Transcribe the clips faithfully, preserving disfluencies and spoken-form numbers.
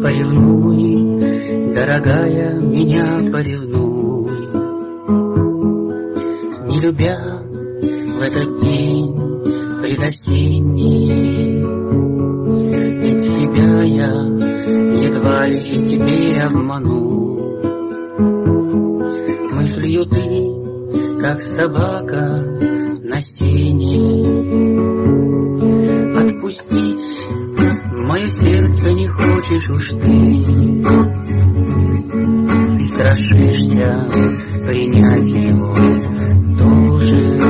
Поревнуй, дорогая, меня поревнуй. Не любя в этот день предосенний, ведь себя я едва ли теперь обману. Мыслью ты, как собака на сене, отпустить мое сердце не хочешь уж ты. Ты страшишься принять его тоже.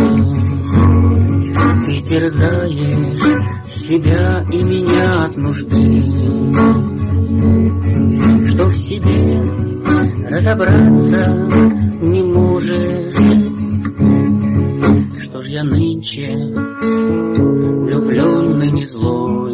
Ты терзаешь себя и меня от нужды, что в себе разобраться не можешь. Что ж я нынче влюбленный не злой,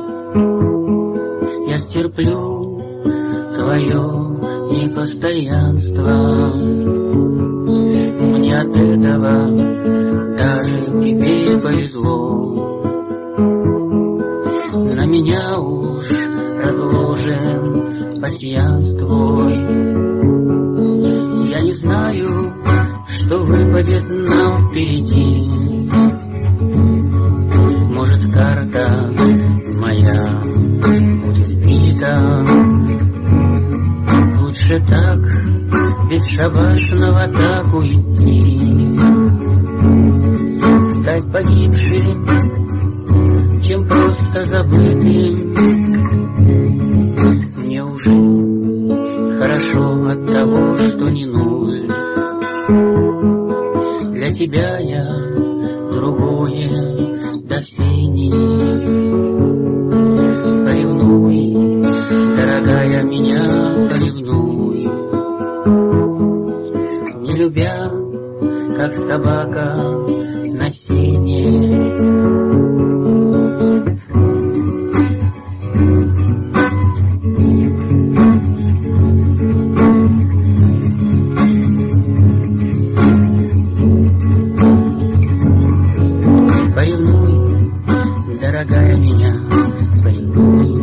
я стерплю твое непостоянство. Мне от этого даже тебе повезло. На меня уж разложен пасьянс твой. Я не знаю, что выпадет нам впереди. Может, карта моя будет бита. Лучше так, бесшабашно так уйти, стать погибшим, чем просто забытым. Мне уже хорошо от того, что не нуль. Для тебя я другое до фени. Поревнуй, дорогая, меня поревнуй. Не любя, как собака на сене. Дорогая, меня поревнуй.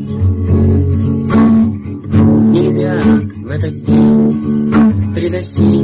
Не любя в этот день предосенний,